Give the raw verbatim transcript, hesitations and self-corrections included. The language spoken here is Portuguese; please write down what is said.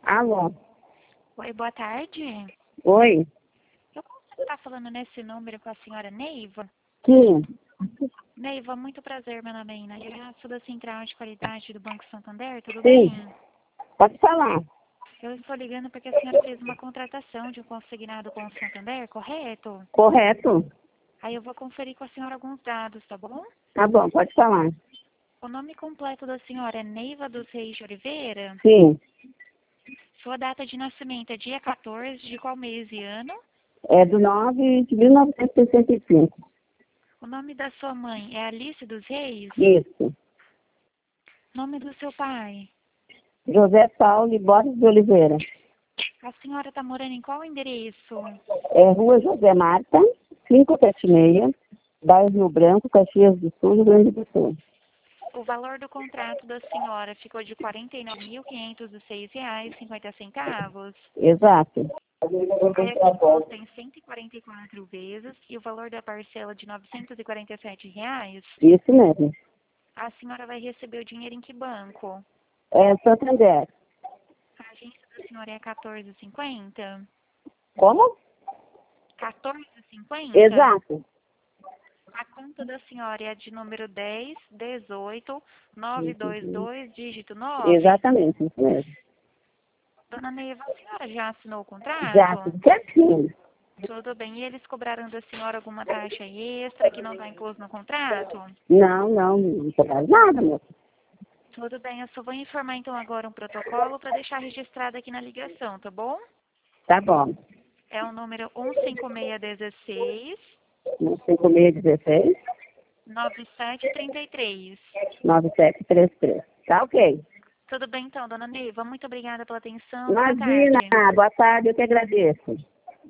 Alô? Oi, boa tarde. Oi? Eu posso estar falando nesse número com a senhora Neiva? Sim. Neiva, muito prazer, meu nome é Ina. Eu sou da Central de Qualidade do Banco Santander, tudo Sim. bem? Pode falar. Eu estou ligando porque a senhora fez uma contratação de um consignado com o Santander, correto? Correto? Aí eu vou conferir com a senhora alguns dados, tá bom? Tá bom, pode falar. O nome completo da senhora é Neiva dos Reis de Oliveira? Sim. Sua data de nascimento é dia quatorze de qual mês e ano? É do nove de mil novecentos e sessenta e cinco. O nome da sua mãe é Alice dos Reis? Isso. Nome do seu pai? José Paulo Borges de Oliveira. A senhora está morando em qual endereço? É Rua José Marta, quinhentos e setenta e seis, bairro Rio Branco, Caxias do Sul, Rio Grande do Sul. O valor do contrato da senhora ficou de quarenta e nove mil quinhentos e seis reais e cinquenta centavos. Exato. Aí aqui consta em cento e quarenta e quatro vezes e o valor da parcela de novecentos e quarenta e sete reais. Isso mesmo. A senhora vai receber o dinheiro em que banco? É Santander. A agência da senhora é quatorze e cinquenta? Como? quatorze e cinquenta? Exato. A conta da senhora é a de número dez, dezoito, novecentos e vinte e dois, dígito nove. Exatamente, isso mesmo. Dona Neiva, a senhora já assinou o Já, contrato? tudo certinho. Tudo bem. E eles cobraram da senhora alguma taxa extra que não está incluso no contrato? Não, não, não cobraram nada, moça. Tudo bem. Eu só vou informar então agora um protocolo para deixar registrado aqui na ligação, tá bom? Tá bom. É o número um cinco seis um seis, cinco seis um seis, nove sete três três. nove sete três três. Tá ok. Tudo bem então, dona Neiva. Muito obrigada pela atenção. Boa Imagina, tarde. boa tarde, eu que agradeço.